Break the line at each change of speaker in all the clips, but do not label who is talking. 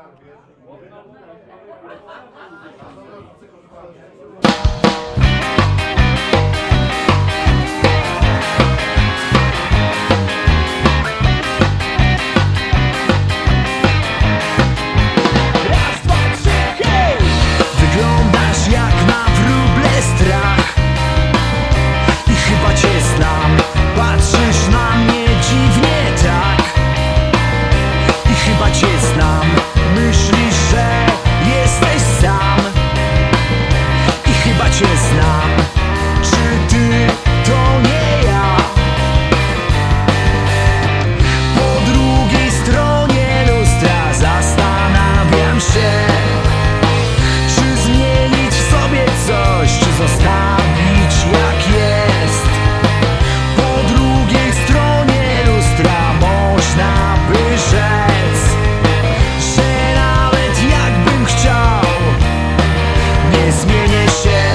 Wyglądasz jak na wróble strach i chyba cię znam. Patrzysz na mnie dziwnie tak i chyba cię znam. Myślisz, że jesteś sam i chyba cię znam. Czy ty to nie ja? Po drugiej stronie lustra zastanawiam się, czy zmienić w sobie coś, czy zostawić jak jest. Po drugiej stronie lustra można by rzec, że nawet jakbym chciał, nie zmienię się.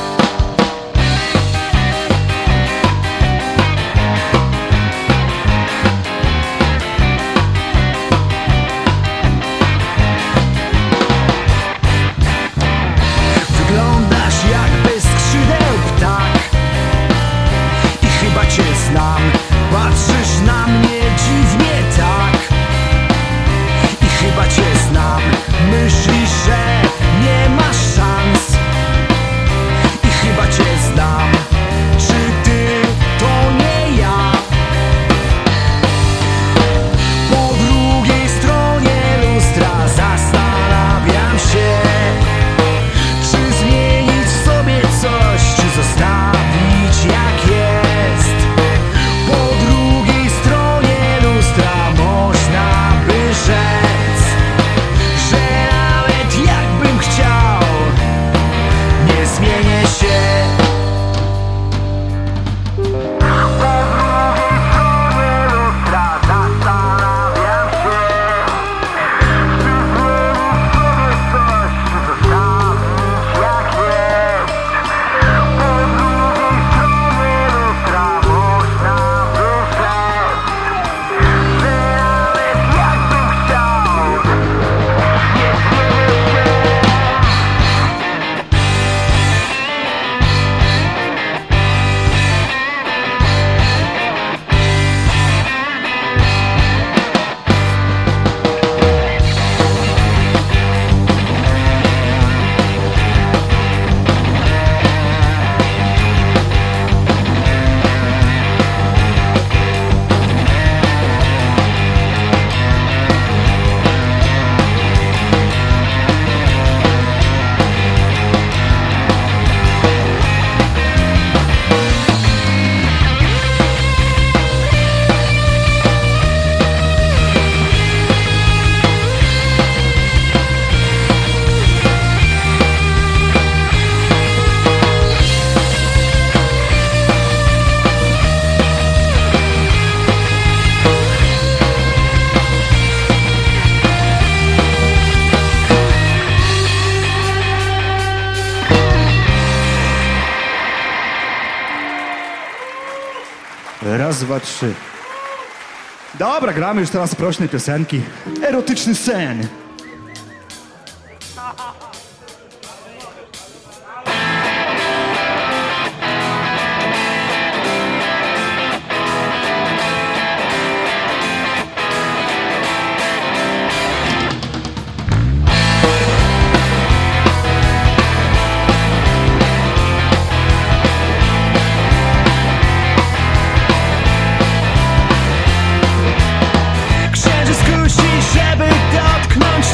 Wyglądasz jak bez skrzydeł ptak i chyba cię znam. Patrzysz na mnie dziwnie tak i chyba cię znam. Myślisz, że nie masz szans i chyba cię znam. Czy ty to nie ja? Po drugiej stronie lustra zastanawiam się, czy zmienić w sobie coś, czy zostawić jak jest. Po drugiej stronie lustra można by rzec, że nawet jakbym chciał, nie zmienię się. Po drugiej stronie lustra zastanawiam się, czy zmienić w sobie coś, czy zostawić jak jest. Po drugiej stronie lustra można by rzec, że nawet jakbym chciał, nie zmienię się.
Raz, dwa, trzy. Dobra, gramy już teraz prośne piosenki. Erotyczny sen.
Księżyc kusi, żeby dotknąć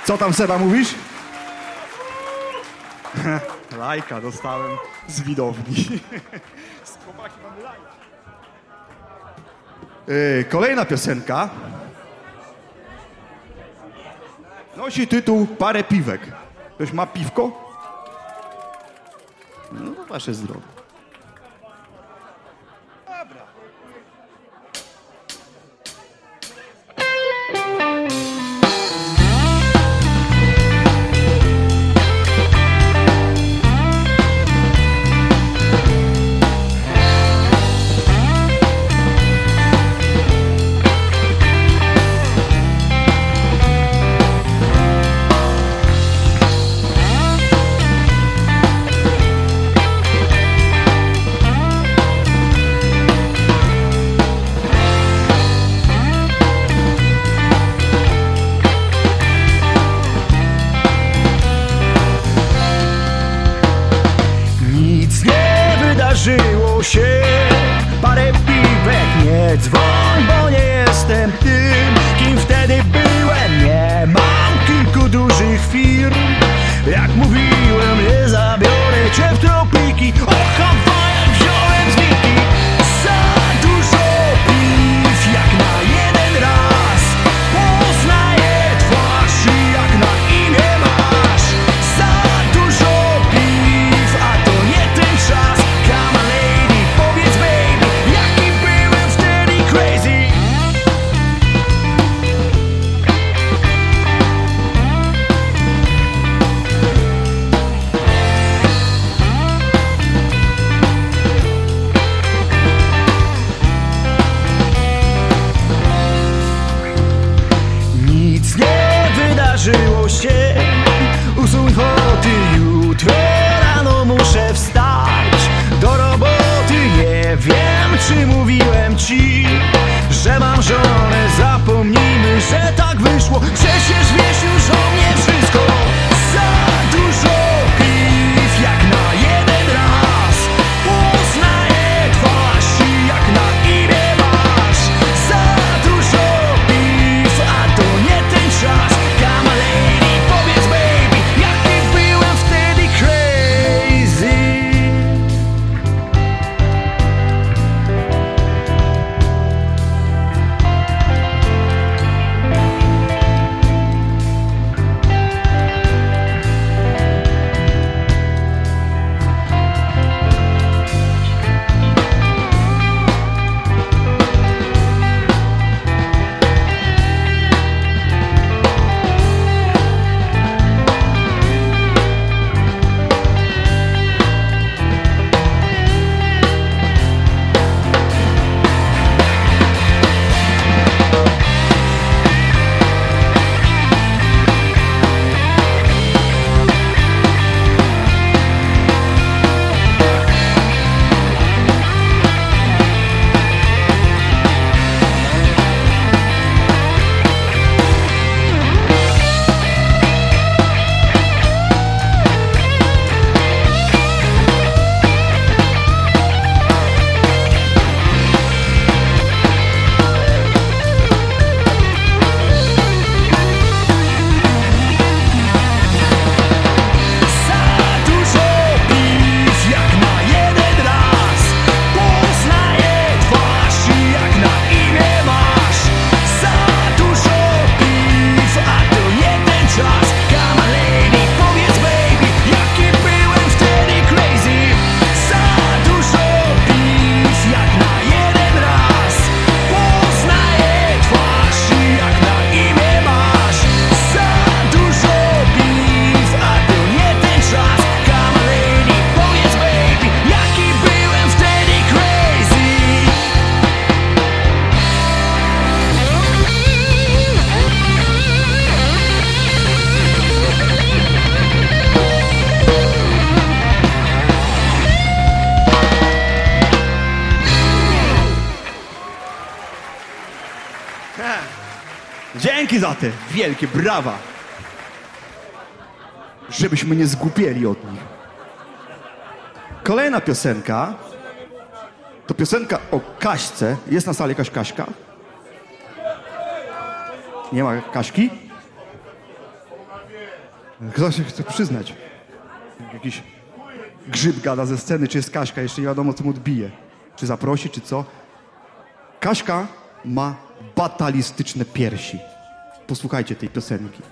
Co tam, Seba, mówisz? Lajka dostałem z widowni. Chłopaki, mamy lajka. Kolejna piosenka nosi tytuł Parę piwek. Ktoś ma piwko? No to wasze zdrowie. Dobra. Żyło się parę piwek, nie dzwoń, bo nie jestem tym, kim wtedy byłem. Nie mam kilku dużych firm, jak mówiłem, nie zabiorę cię w tropiki. O Hawajach wziąłem zwiki, za dużo piw, jak na jeden raz. Poznaję twarz, jak na imię masz. Za dużo piw, a to nie ten czas. Żyło się, usuń foty, jutro rano muszę wstać do roboty. Nie wiem, czy mówiłem ci, że mam żonę. Zapomnijmy, że tak wyszło, przecież wiesz już o mnie wszystko. Za dużo piw, jak na jeden raz. Poznaję twarz, jak na imię masz. Za dużo piw, a to nie ten czas. Powiedz, baby, jaki byłem wtedy crazy. Dzięki za te wielkie brawa. Żebyśmy nie zgłupieli od nich. Kolejna piosenka to piosenka o Kaśce. Jest na sali jakaś Kaśka? Nie ma Kaśki? Kto się chce przyznać? Jakiś grzyb gada ze sceny, czy jest Kaśka, jeszcze nie wiadomo, co mu odbije. Czy zaprosi, czy co. Kaśka ma batalistyczne piersi. Posłuchajcie tej piosenki.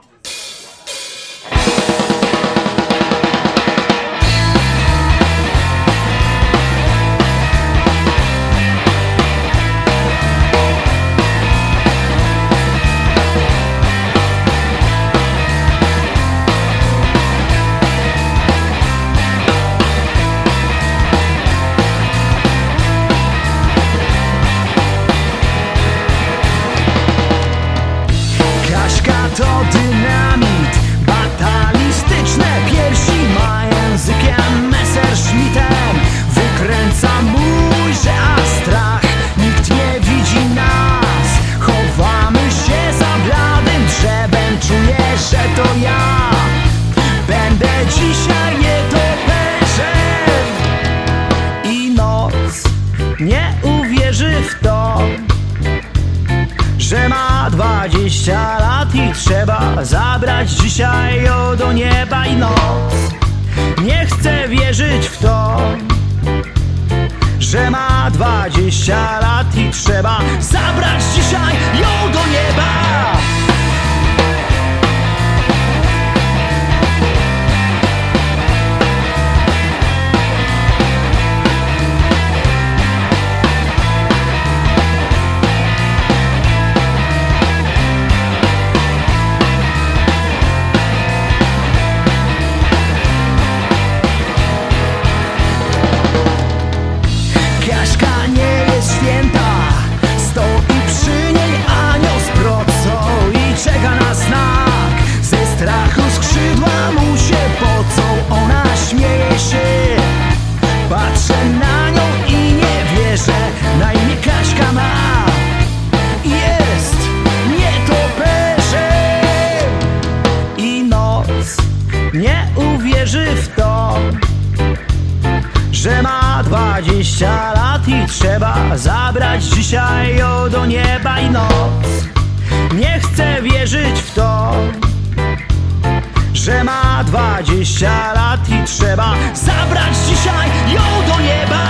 To dynamit, batalistyczne piersi ma językiem Messerschmittem. Wykręca mój, że a strach, nikt nie widzi nas. Chowamy się za bladym drzewem, czuję, że to ja będę dzisiaj nietoperzem. I noc nie uwierzy w to, że ma 20 lat i trzeba zabrać dzisiaj ją do nieba. I noc nie chce wierzyć w to, że ma 20 lat i trzeba zabrać dzisiaj ją do nieba. Patrzę na nią i nie wierzę, na imię Kaśka ma, jest nietoperzem. I noc nie uwierzy w to, że ma 20 lat i trzeba zabrać dzisiaj ją do nieba. I noc nie chce wierzyć w to, że ma 20 lat i trzeba zabrać dzisiaj ją do nieba.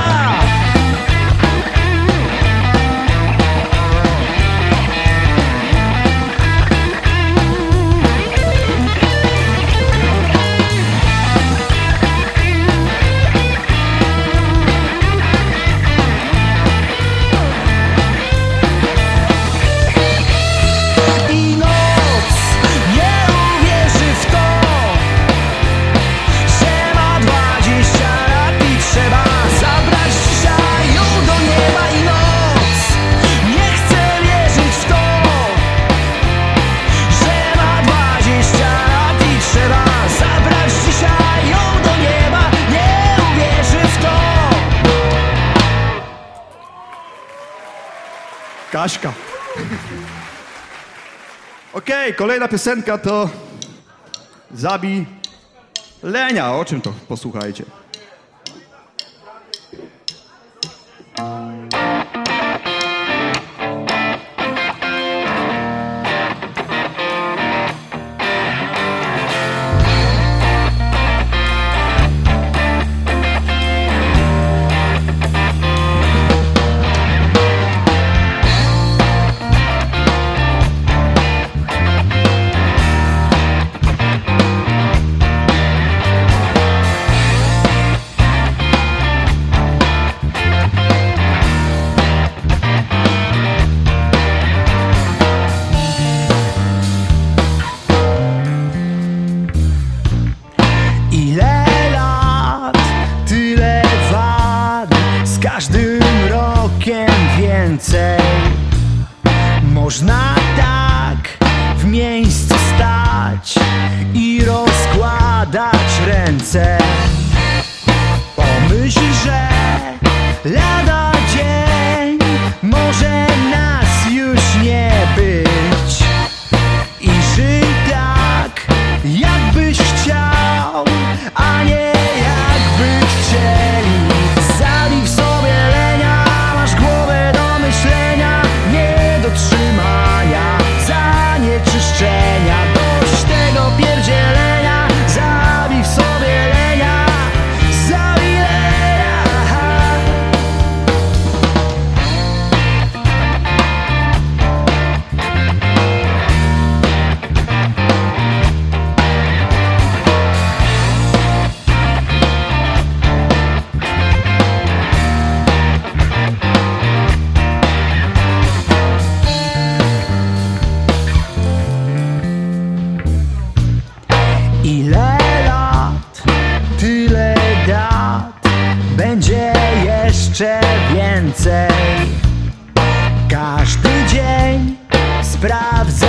Kaśka. Okej, kolejna piosenka to Zabij Lenia. O czym to? Posłuchajcie.
każdym rokiem więcej. Można tak w miejscu stać i rozkładać ręce. Pomyśl, że lada dzień może nas już nie być i żyj tak, jakbyś chciał, a nie jakby chcieli. Zabij w sobie lenia, masz głowę do myślenia, nie do trzymania, zanieczyszczenia. Dość tego pierdzielenia.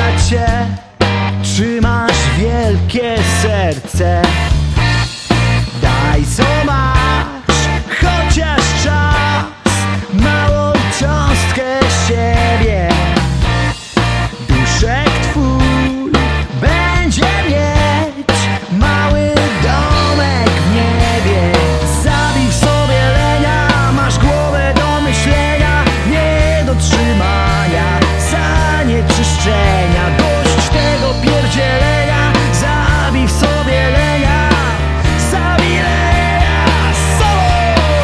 bracie, czy masz wielkie serce? Daj co masz, chociaż czas, małą cząstkę siebie. Duszek twój będzie mieć mały domek w niebie. Zabij w sobie lenia, masz głowę do myślenia, nie do trzymania, zanieczyszczenia. Dość tego pierdzielenia, zabij w sobie lenia, zabij lenia z sobą.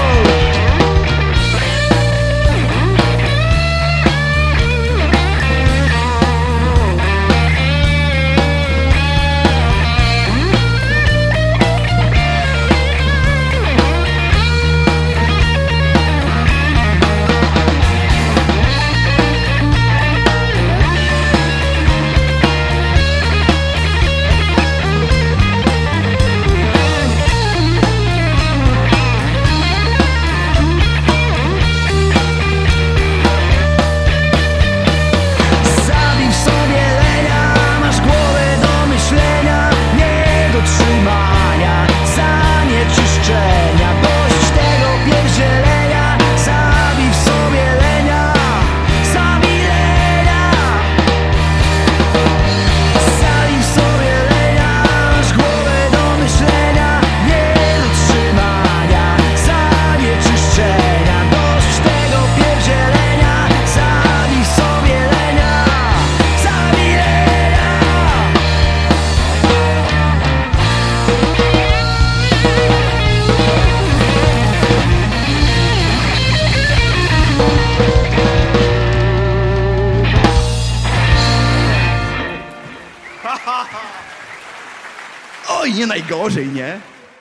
Oj, nie najgorzej, nie?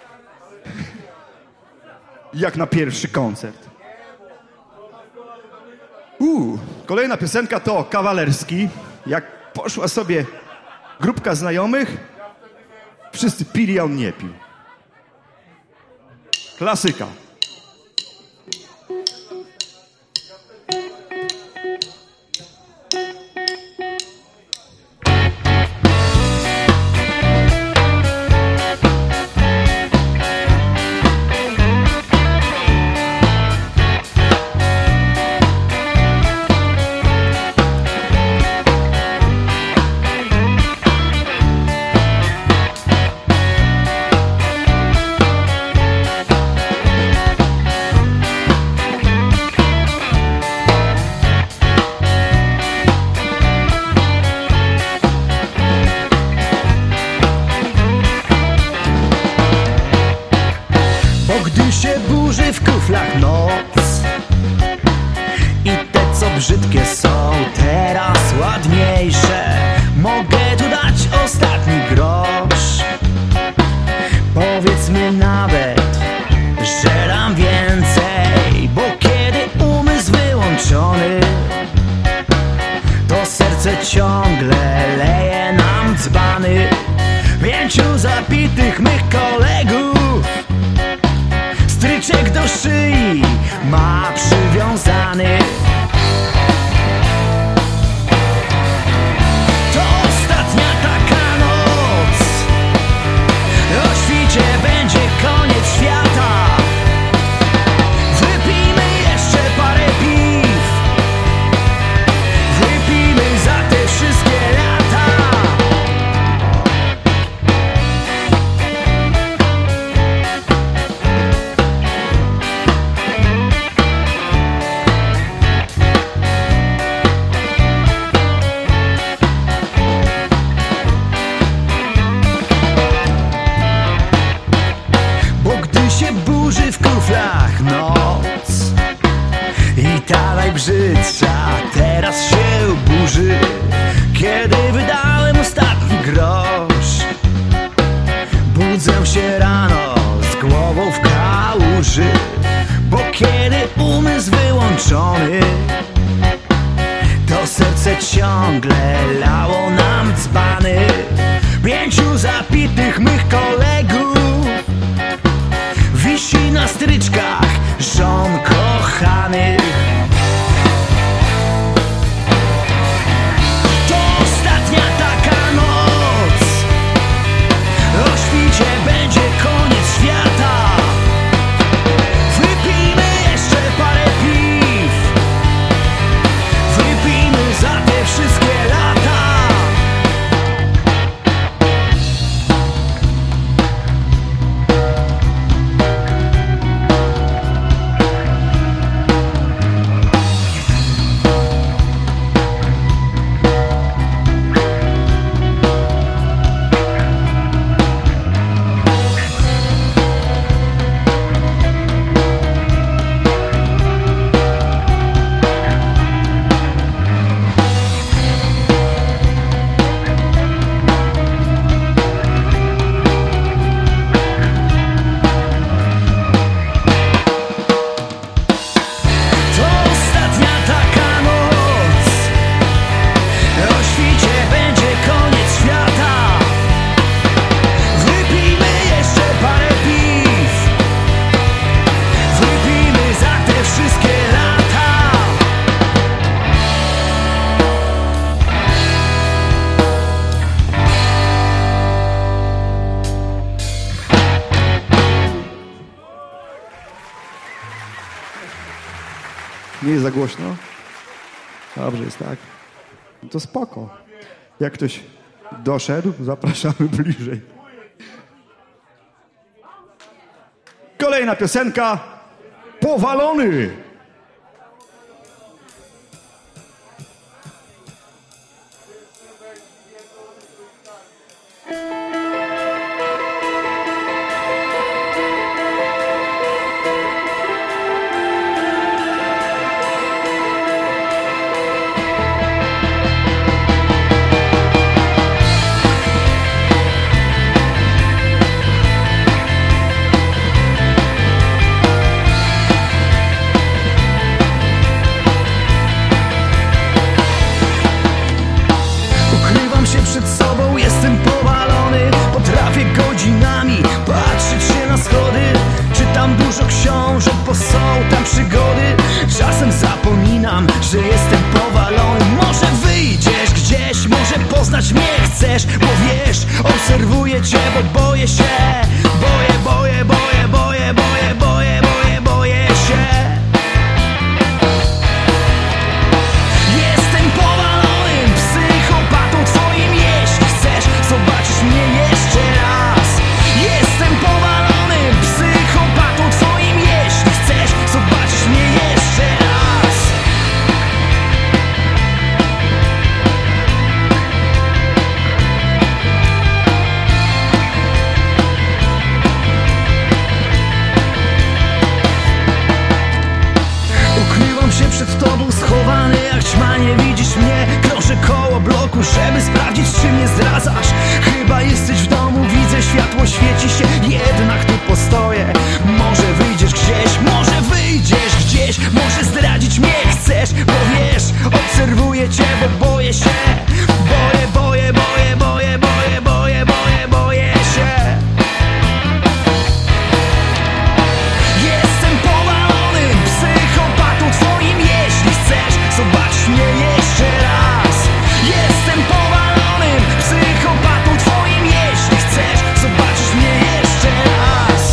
Jak na pierwszy koncert. Kolejna piosenka to Kawalerski. Jak poszła sobie grupka znajomych, wszyscy pili, a on nie pił. Klasyka.
Gdy się burzy w kuflach noc i te co brzydkie są teraz ładniejsze, mogę tu dać ostatni grosz. Powiedzmy nawet, że dam więcej, bo kiedy umysł wyłączony, to serce ciągle leje nam dzbany. 5 zapitych mych kolegów stryczek do szyi ma przywiązany. To ostatnia taka noc, o świcie będzie koniec świata. Wypijmy jeszcze parę piw, wypijmy za te wszystkie lata. Burzy w kuflach noc i ta najbrzydsza teraz się burzy. Kiedy wydałem ostatni grosz, budzę się rano z głową w kałuży, bo kiedy umysł wyłączony, to serce ciągle lało nam dzbany. 5 zapitych mych kolegów wisi na stryczkach żon kochanych. To ostatnia
Nie jest za głośno? Dobrze jest, tak? No to spoko. Jak ktoś doszedł, zapraszamy bliżej. Kolejna piosenka. Powalony.
Przed sobą jestem powalony. Potrafię godzinami patrzeć się na schody. Czytam dużo książek, bo są tam przygody. Czasem zapominam, że jestem powalony. Może wyjdziesz gdzieś, może poznać mnie chcesz. Bo wiesz, obserwuję cię, bo boję się. Boję się. Jestem powalonym psychopatą twoim. Jeśli chcesz, zobaczysz mnie jeszcze raz. Jestem powalonym psychopatą twoim. Jeśli chcesz, zobaczysz mnie jeszcze raz. Ukrywam się przed tobą schowany jak ćma, nie widzisz mnie. Krążę koło bloku, żeby sprawdzić, czy mnie zdradzasz. Chyba jesteś w domu, widzę światło, świeci się. Jednak tu postoję. Może wyjdziesz gdzieś, może zdradzić mnie chcesz. Bo wiesz, obserwuję cię, bo boję się. Boję się. Jestem powalonym psychopatą twoim. Jeśli chcesz, zobacz mnie jeszcze raz. Jestem powalonym psychopatą twoim. Jeśli chcesz, zobaczysz mnie jeszcze raz.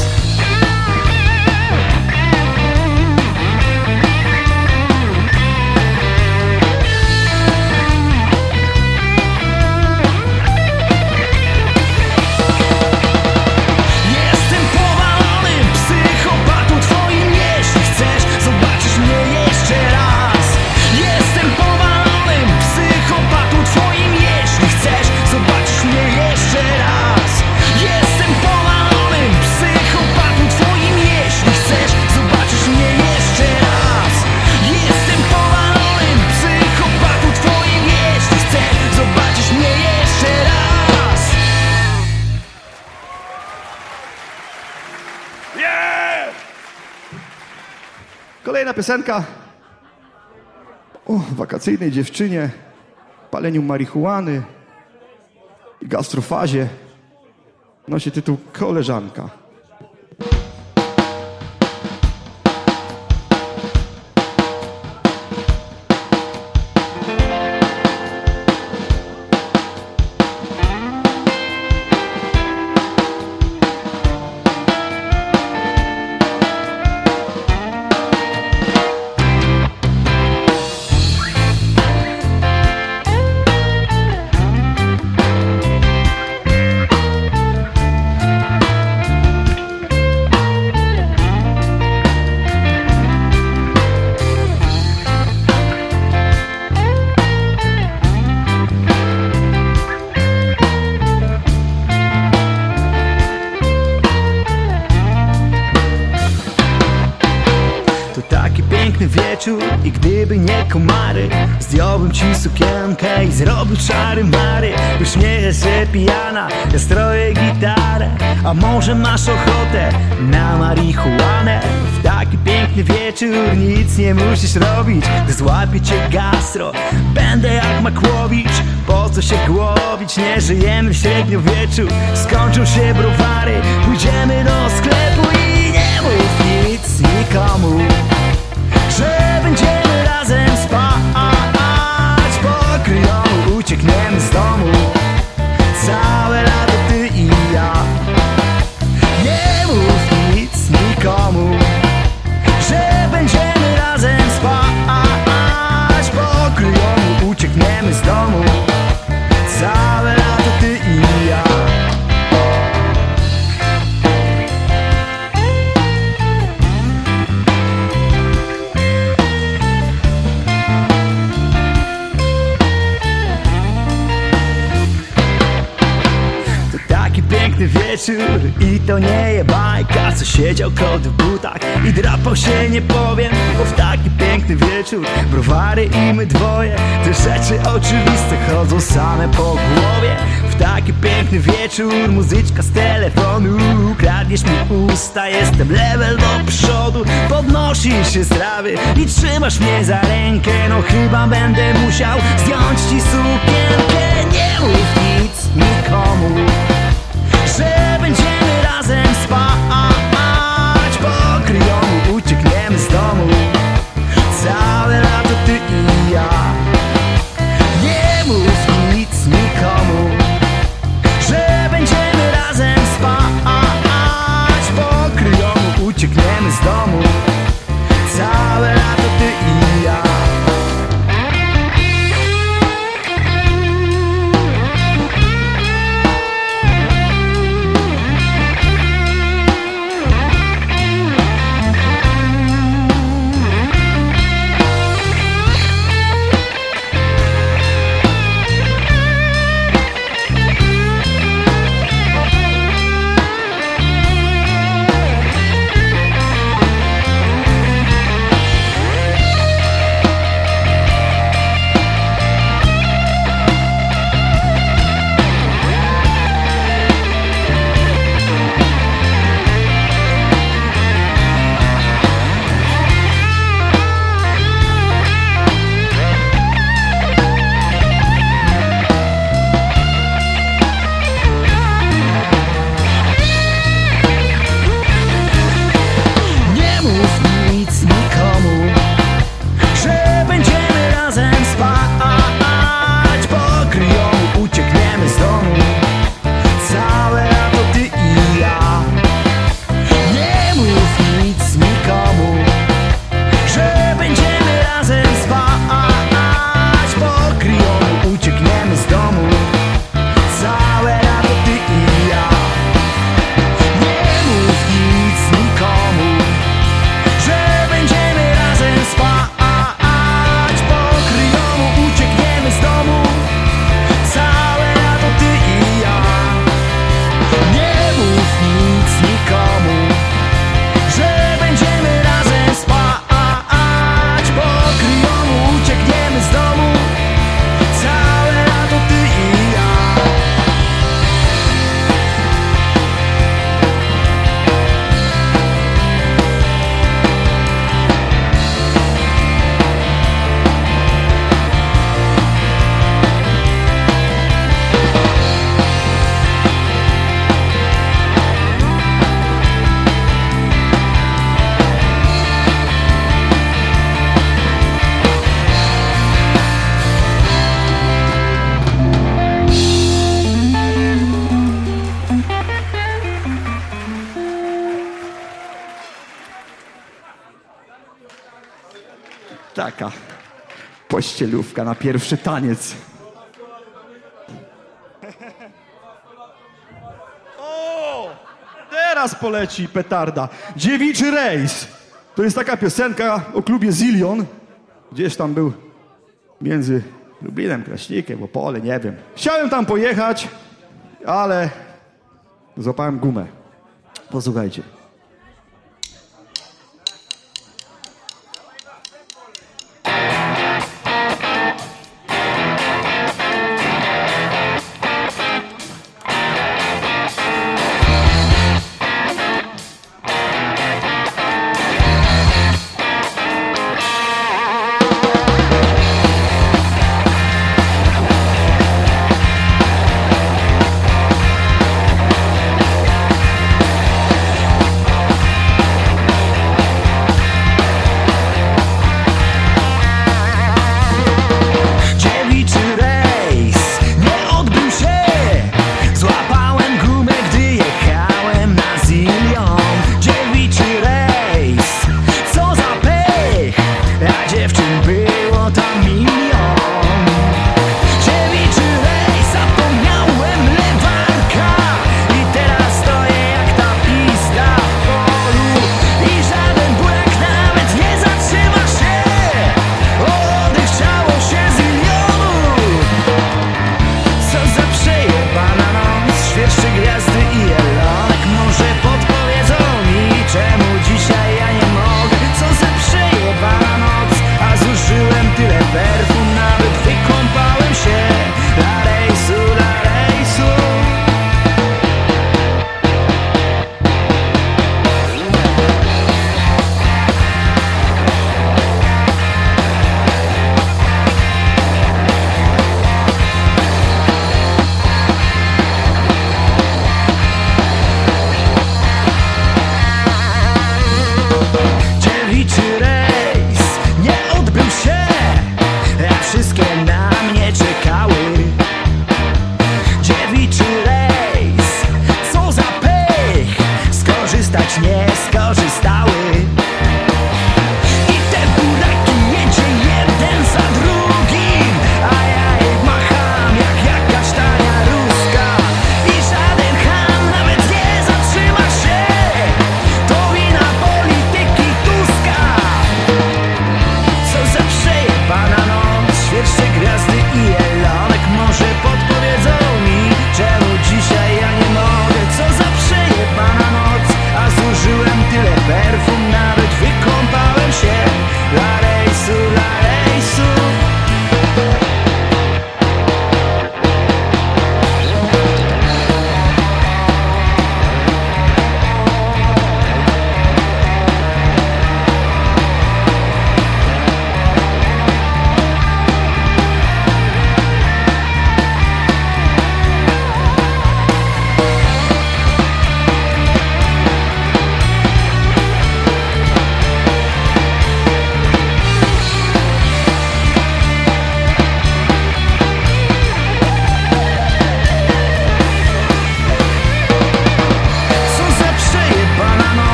Jestem powalonym psychopatą twoim. Jeśli chcesz, zobaczysz mnie jeszcze raz. Jestem powalonym psychopatą twoim. Jeśli chcesz, zobaczysz mnie jeszcze raz. Jestem powalonym psychopatą twoim. Jeśli chcesz, zobaczysz mnie jeszcze raz. Jestem powalonym psychopatą twoim. Jeśli chcesz, zobaczysz mnie jeszcze raz.
Kolejna piosenka o wakacyjnej dziewczynie, paleniu marihuany i gastrofazie. Nosi tytuł Koleżanka. To taki piękny wieczór i gdyby nie komary, zdjąłbym ci sukienkę i zrobił czary mary. Uśmiecha się pijana, ja stroję gitarę. A może masz ochotę na marihuanę? W taki piękny wieczór nic nie musisz robić, gdy złapie cię gastro, będę jak Makłowicz. Po co się głowić, nie żyjemy w średniowieczu. Skończą się browary, pójdziemy do sklepu i nie mów nic nikomu, że będziemy razem spać. Po kryjomu uciekniemy z domu, całe lato ty i ja. Nie mów nic nikomu, że będziemy razem spać.
piękny wieczór i to nie je bajka, co siedział kot w butach i drapał się, nie powiem, bo w taki piękny wieczór browary i my dwoje, te rzeczy oczywiste chodzą same po głowie. W taki piękny wieczór muzyczka z telefonu, kradniesz mi usta, jestem level do przodu, podnosisz się z trawy i trzymasz mnie za rękę. No chyba będę musiał zdjąć ci sukienkę. Nie mów nic nikomu, że będziemy razem spać, po kryjomu uciekniemy z domu, całe lato ty i ja. Nie mów nic nikomu, że będziemy razem spać, po kryjomu uciekniemy z domu, całe lato ty i ja.
Taka pościelówka na pierwszy taniec. O! Teraz poleci petarda. Dziewiczy rejs. To jest taka piosenka o klubie Zillion. Gdzieś tam był między Lublinem, Kraśnikiem, Opole, nie wiem. Chciałem tam pojechać, ale złapałem gumę. Posłuchajcie.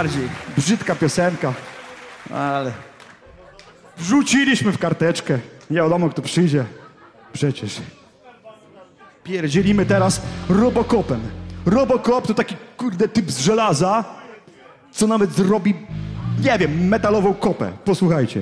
najbardziej. Brzydka piosenka, ale wrzuciliśmy w karteczkę. Nie wiadomo, kto przyjdzie. Przecież pierdzielimy teraz Robocopem. Robocop to taki kurde typ z żelaza, co nawet zrobi, nie wiem, metalową kopę. Posłuchajcie.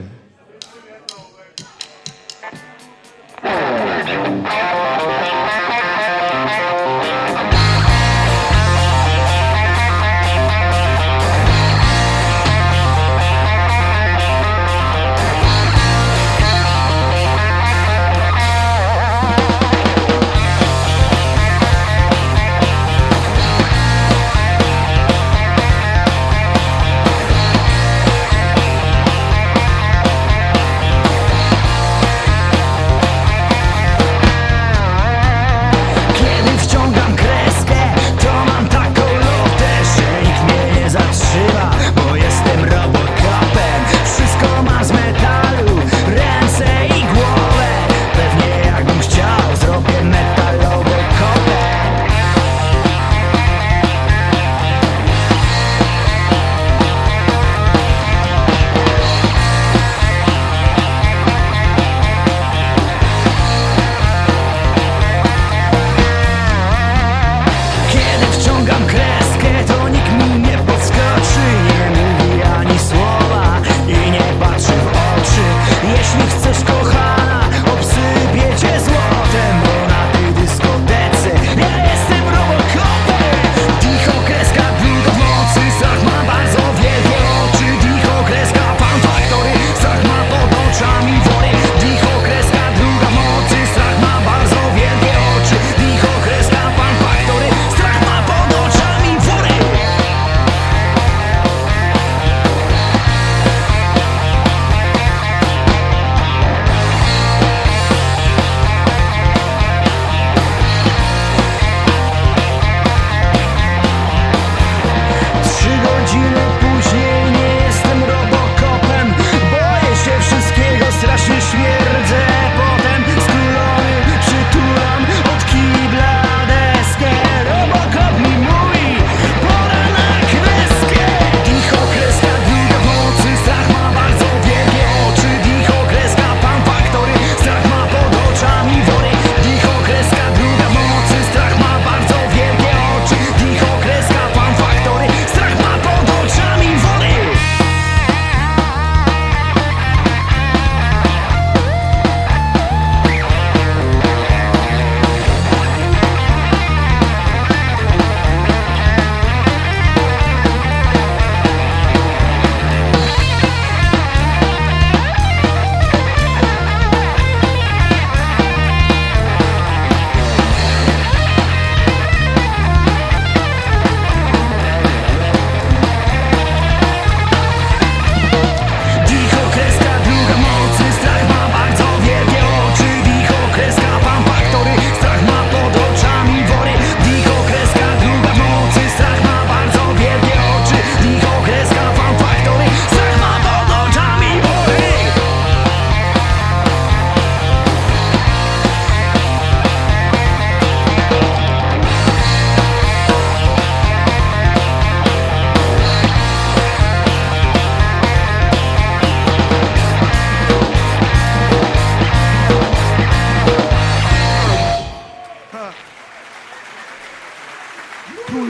Król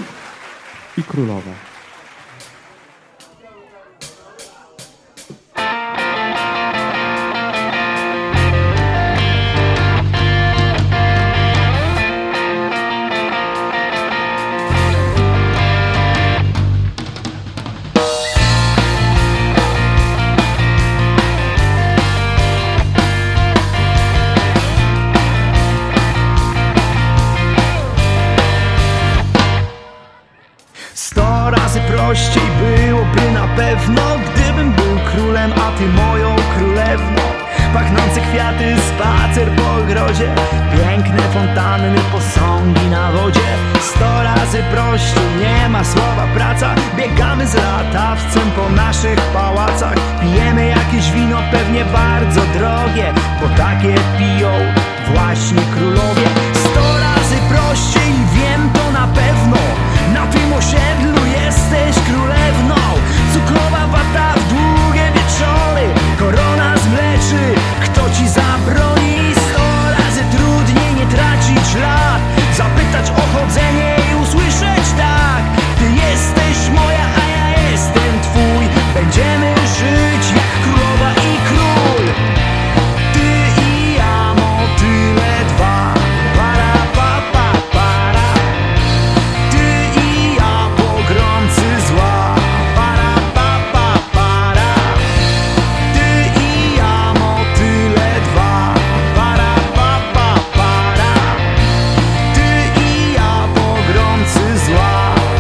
i królowa. Prościej byłoby na pewno, gdybym był królem, a ty moją królewną. Pachnące kwiaty, spacer po ogrodzie, piękne fontanny, posągi na wodzie. 100 razy prościej, nie ma słowa praca. Biegamy z latawcem po naszych pałacach. Pijemy jakieś wino, pewnie bardzo drogie, bo takie piją właśnie królowie. 100 razy prościej, wiem to na pewno. Na tym osiedlu jesteś królewną. cukrowa wata w długie wieczory. Korona zmleczy, kto ci zabroni? 100 razy trudniej nie tracić lat, zapytać o chodzenie i usłyszeć tak: ty jesteś moja, a ja jestem twój. Będziemy żyć jak królowa i król. Ty i ja, motyle dwa. Para pa pa para. Ty i ja, pogromcy zła. Para pa pa para. Ty i ja, motyle dwa. Para pa pa para. Ty i ja, pogromcy zła.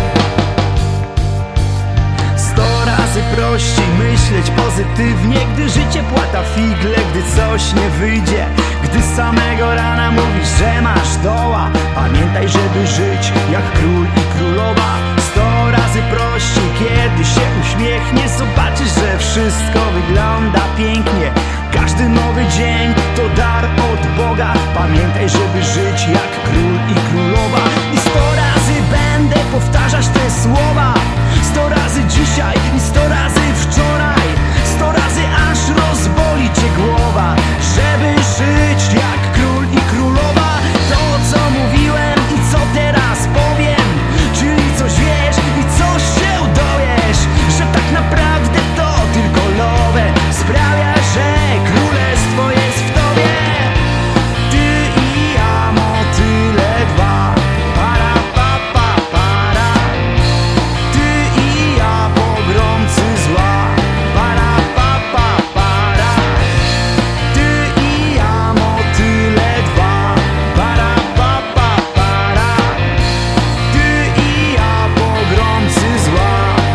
100 razy prościej myśleć pozytywnie, gdy życie płata figle, gdy coś nie wyjdzie, gdy z samego rana mówisz, że masz doła. Pamiętaj, żeby żyć jak król i królowa. 100 razy prościej, kiedy się uśmiechniesz, zobaczysz, że wszystko wygląda pięknie. Każdy nowy dzień to dar od Boga. Pamiętaj, żeby żyć jak król i królowa. I 100 razy będę powtarzać te słowa. 100 razy dzisiaj i 100 razy wczoraj. 100 razy aż rozboli cię głowa, żeby żyć jak król i królowa. To co mówiłem i co teraz powiem, czyli coś wiesz i coś się dowiesz, że tak naprawdę to tylko love sprawia, że królestwo jest w tobie. Ty i ja, motyle dwa. Para pa pa para. Ty i ja, pogromcy zła. Para pa pa para. Ty i ja, motyle dwa. Para pa pa para. Ty i ja, pogromcy zła.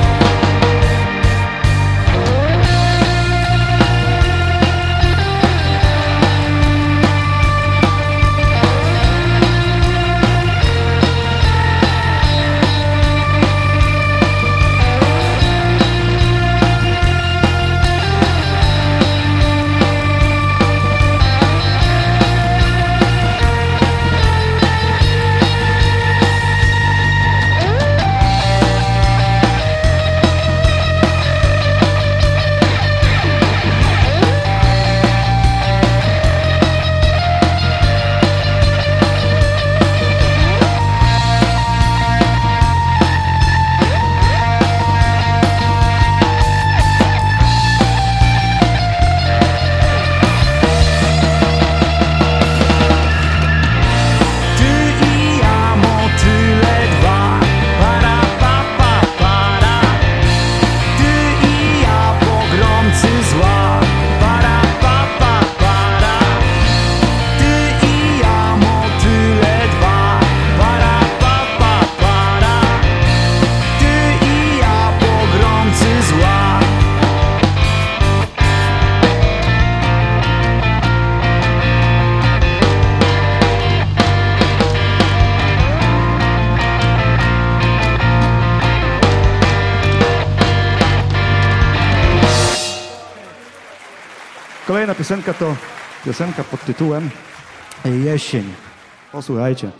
Kolejna piosenka to piosenka pod tytułem Jesień. Posłuchajcie.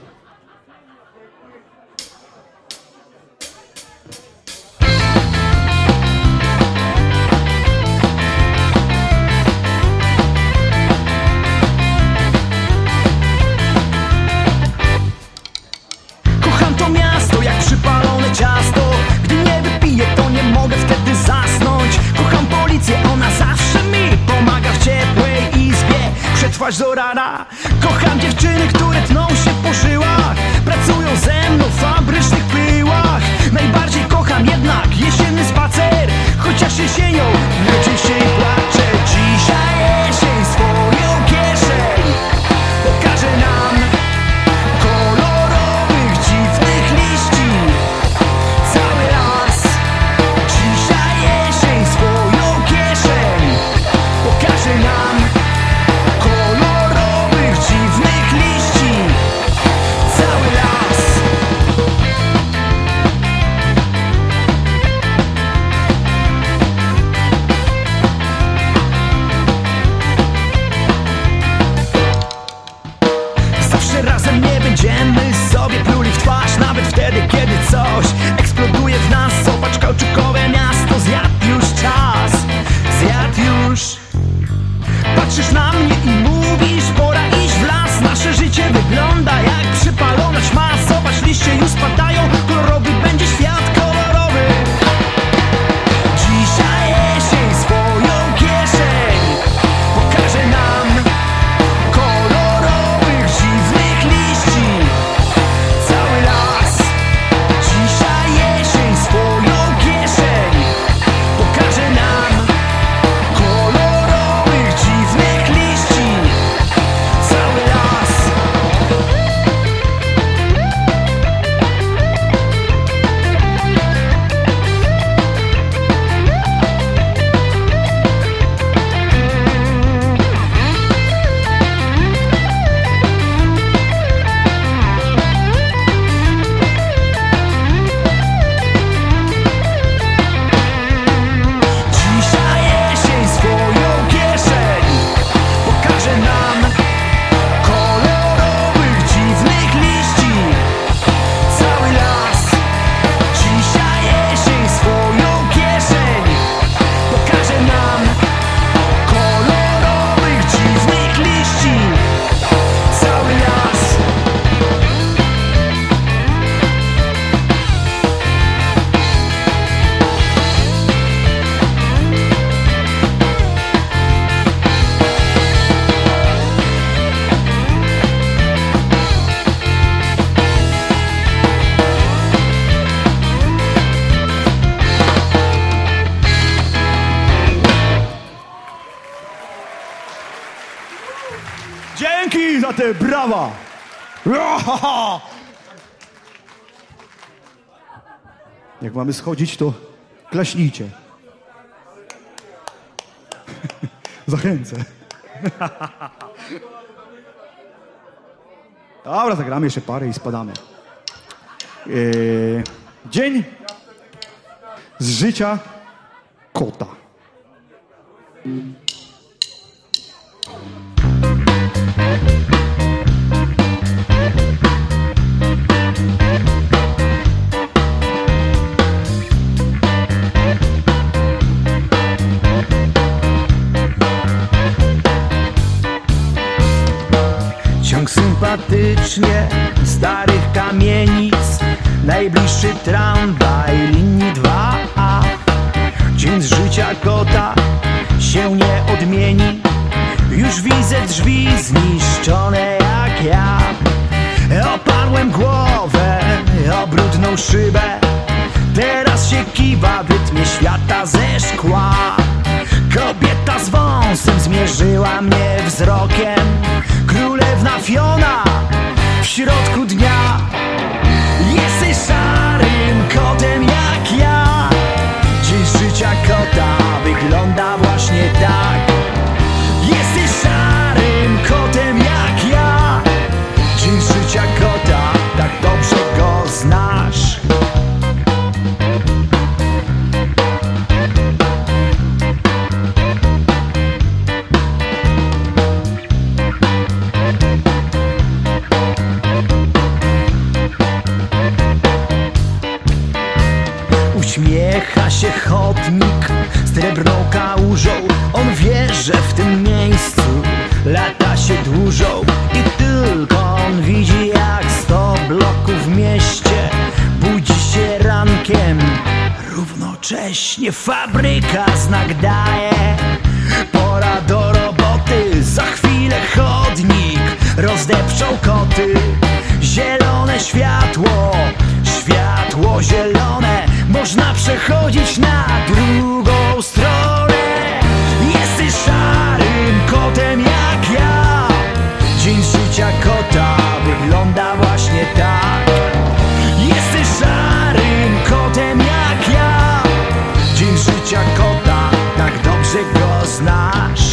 Kocham to miasto jak przypalone ciasto. Gdy nie wypiję, to nie mogę wtedy zasnąć. Kocham policję, ona zawsze mi pomaga w ciepłej izbie przetrwać do rana. Kocham dziewczyny, które tną się po żyłach, pracują ze mną w fabrycznych pyłach. Najbardziej kocham jednak jesienny spacer, chociaż jesienią najczęściej płaczę. Dzisiaj jesień swoją kieszeń pokaże nam kolorowych, dziwnych liści cały las. Dzisiaj jesień swoją kieszeń pokaże nam kolorowych, dziwnych liści cały las. Dzięki za te brawa! Jak mamy schodzić, to klaśnijcie. Zachęcę. Dobra, zagramy jeszcze parę i spadamy. Dzień z życia kota.
Ciąg sympatycznie starych kamienic, najbliższy tramwaj linii 2A. Dzień z życia kota się nie odmieni, już widzę drzwi zniszczone jak ja. Oparłem głowę o brudną szybę, teraz się kiwa w rytmie świata ze szkła. Kobieta z wąsem zmierzyła mnie wzrokiem, królewna Fiona w środku dnia. Jesteś szarym kotem jak ja, dzień życia kota wygląda właśnie tak. Jesteś szarym kotem jak ja, dzień życia kota, tak dobrze go znasz. Uśmiecha się chodnik srebrną kałużą, on wie, że w tym miejscu lata się dłużą. I tylko on widzi, jak 100 bloków w mieście budzi się rankiem. Równocześnie fabryka znak daje, pora do roboty, za chwilę chodnik rozdepczą koty. Zielone światło, światło zielone, można przechodzić na drugą stronę. Jesteś szarym kotem jak ja, dzień życia kota wygląda właśnie tak. Jesteś szarym kotem jak ja, dzień życia kota, tak dobrze go znasz.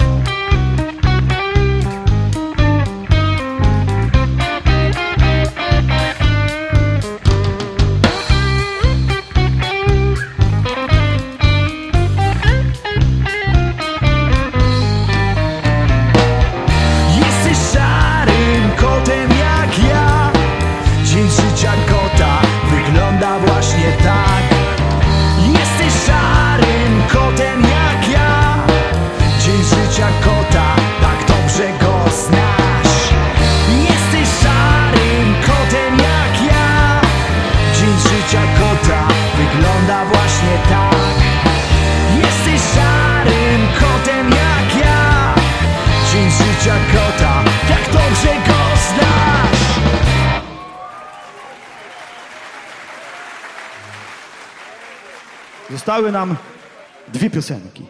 Zostały nam 2 piosenki.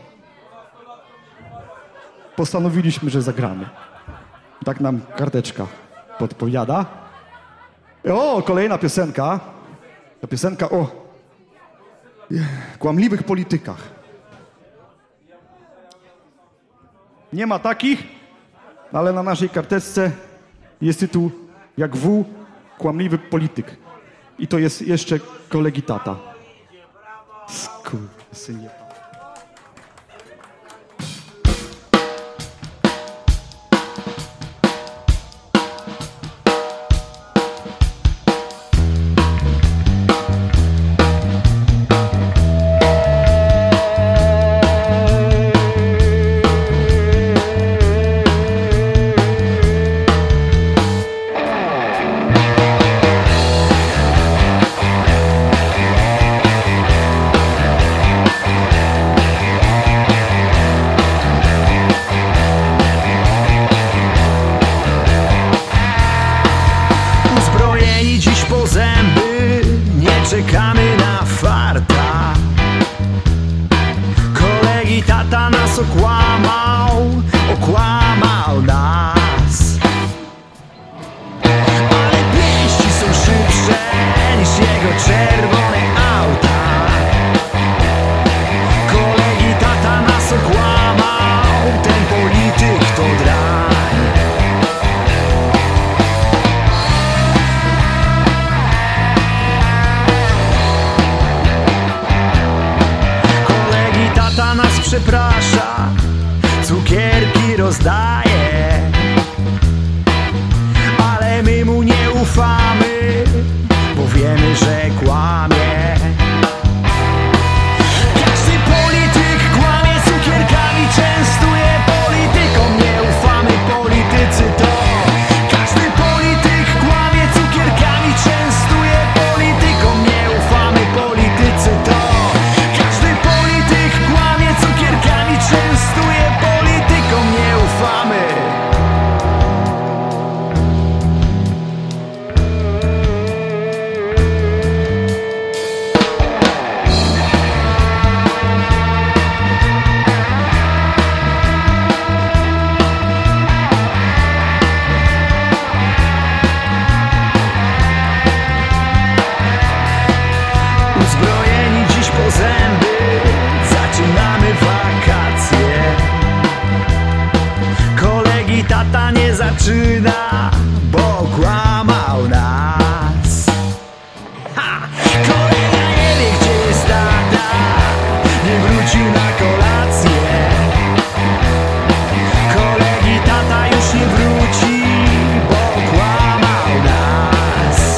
Postanowiliśmy, że zagramy. Tak nam karteczka podpowiada. O, kolejna piosenka. To piosenka o kłamliwych politykach. Nie ma takich, ale na naszej karteczce jest tytuł jak W, kłamliwy polityk. I to jest jeszcze kolegi tata. Skurwysynie.
Czekamy na farta. Kolegi tata nas okłamał nas.
przeprasza, cukierki rozdaje, ale my mu nie ufamy, bo wiemy, że kłamie. Każdy polityk kłamie, cukierkami częstuje, politykom nie ufamy, politycy to. Każdy polityk kłamie, cukierkami częstuje, politykom nie ufamy, politycy to. Każdy polityk kłamie, cukierkami częstuje, politykom nie ufamy. Uzbrojeni dziś po zęby, zaczynamy wakacje. Kolegi tata nie zaczyna, bo kłamał nas. Kolega nie wie, gdzie jest tata, nie wrócił na kolację. Kolegi tata już nie wróci, bo kłamał nas.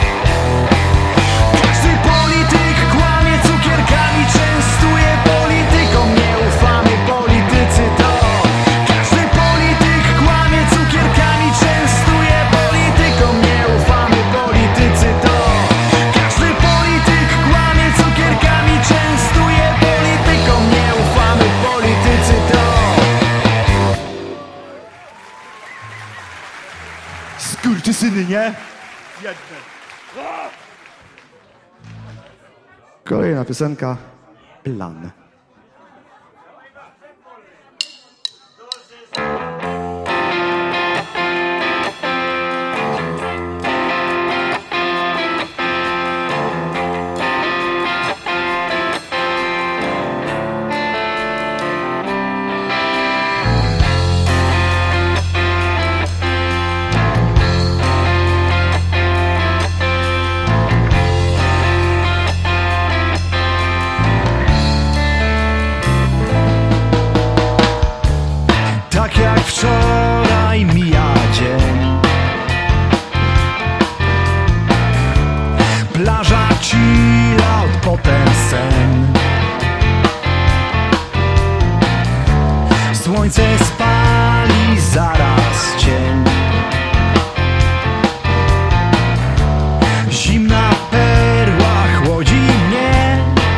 Każdy polityk kłamie, cukierkami częstuje, politykom nie ufamy, politycy to. Każdy polityk kłamie, cukierkami częstuje, politykom nie ufamy, politycy to. Każdy polityk kłamie, cukierkami częstuje, politykom nie ufamy, politycy to.
Skurczysyny, nie? Kolejna piosenka. Plan.
Tak jak wczoraj mija dzień, plaża, chill out, potem sen. Słońce spali, zaraz cień. Zimna perła chłodzi mnie.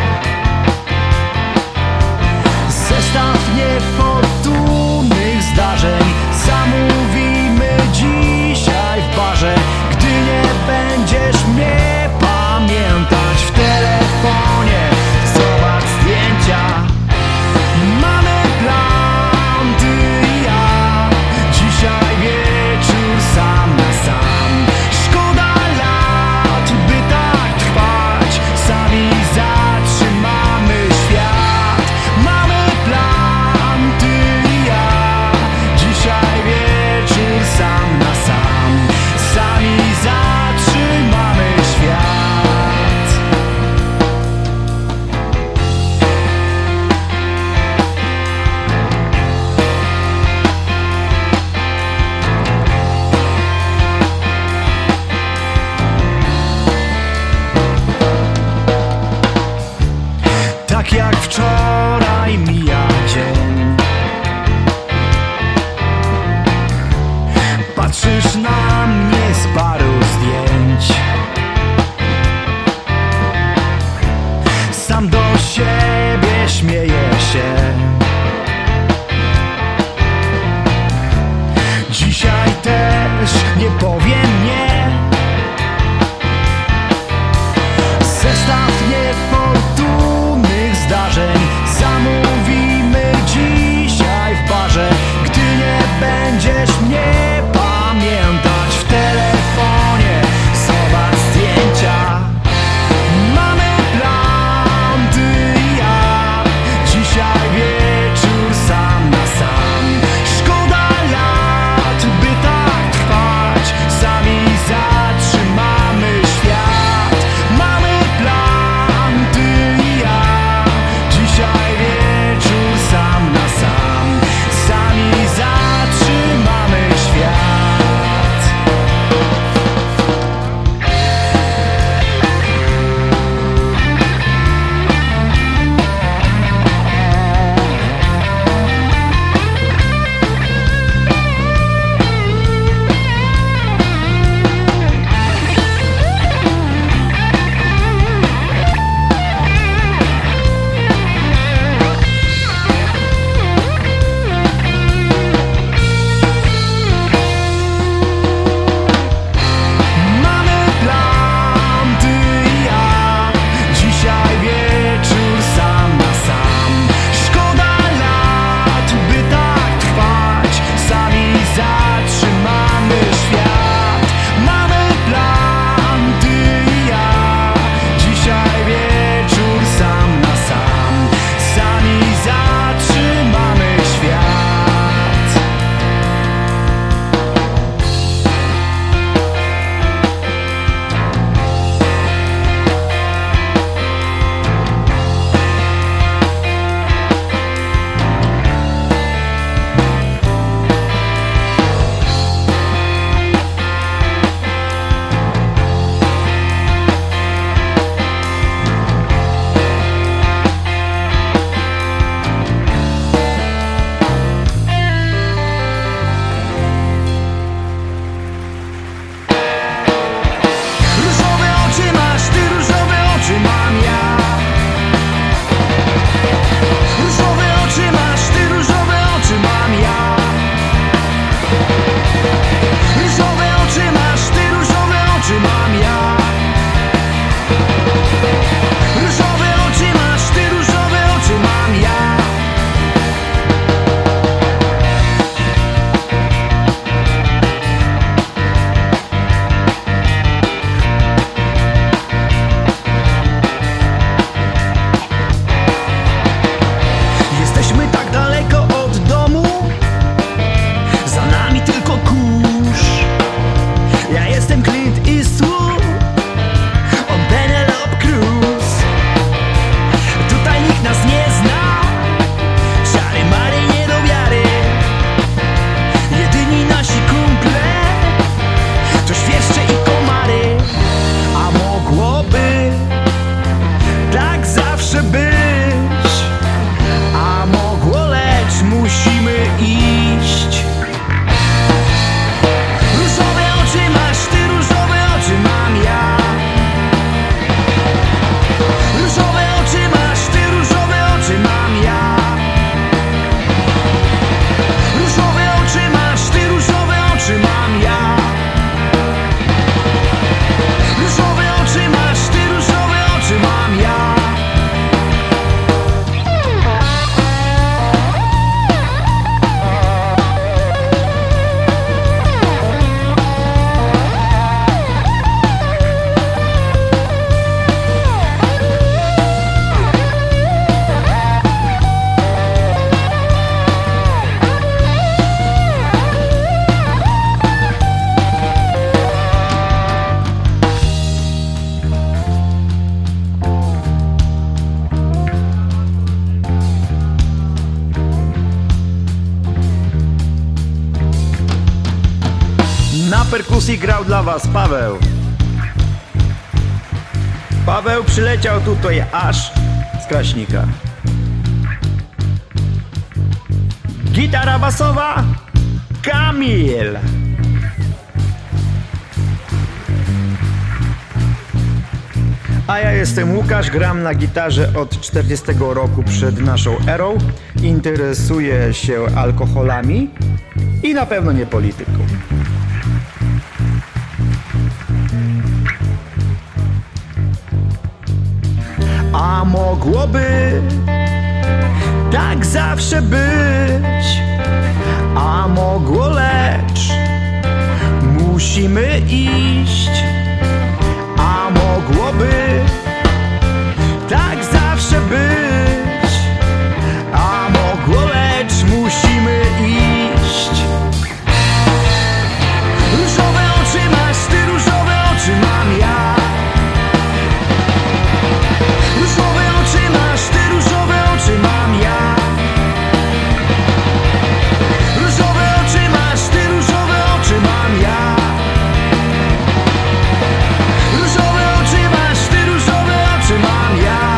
Zestaw niefortunnych zdarzeń zamówimy dzisiaj w barze. Gdy nie będziesz mnie pamiętać w telefonie, zobacz zdjęcia. Mamy plan, ty i ja. Dzisiaj
perkusji grał dla was Paweł. Paweł przyleciał tutaj aż z Kraśnika. Gitara basowa Kamil. A ja jestem Łukasz, gram na gitarze od 40 roku przed naszą erą. Interesuję się alkoholami i na pewno nie polityką. A mogłoby tak zawsze być, a mogło, lecz musimy iść. A mogłoby tak zawsze być, a mogło, lecz musimy iść. Różowe oczy masz ty, różowe oczy mam ja. Różowe oczy masz ty, różowe oczy mam ja. Różowe oczy masz ty, różowe oczy mam ja. Różowe oczy masz ty, różowe oczy mam ja.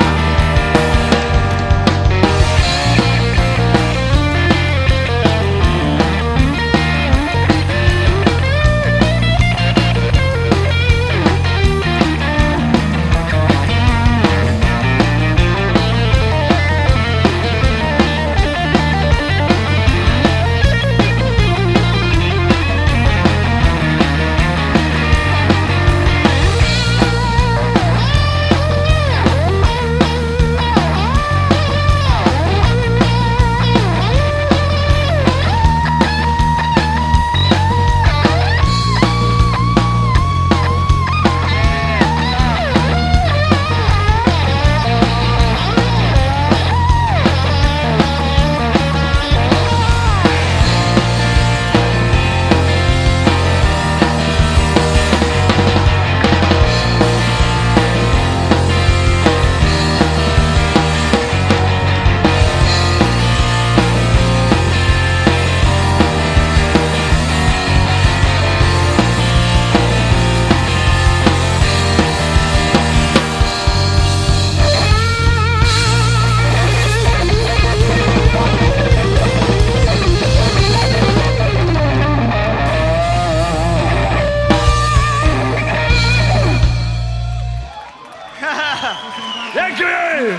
Dziękuję!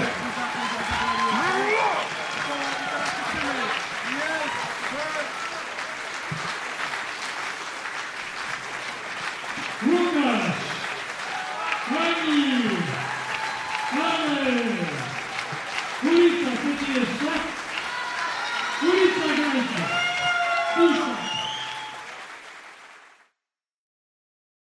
Łukasz, Kamil, Paweł, ulica, co ci jeszcze? Ulica Gdańska.